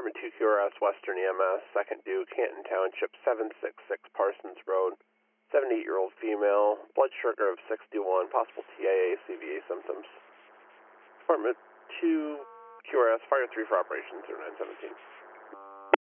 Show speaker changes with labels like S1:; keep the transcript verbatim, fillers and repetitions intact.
S1: Department two Q R S, Western E M S, second due, Canton Township, seven six six Parsons Road, seventy-eight-year-old female, blood sugar of sixty-one, possible T I A, C V A symptoms. Department two Q R S, fire three for operation zero nine seventeen.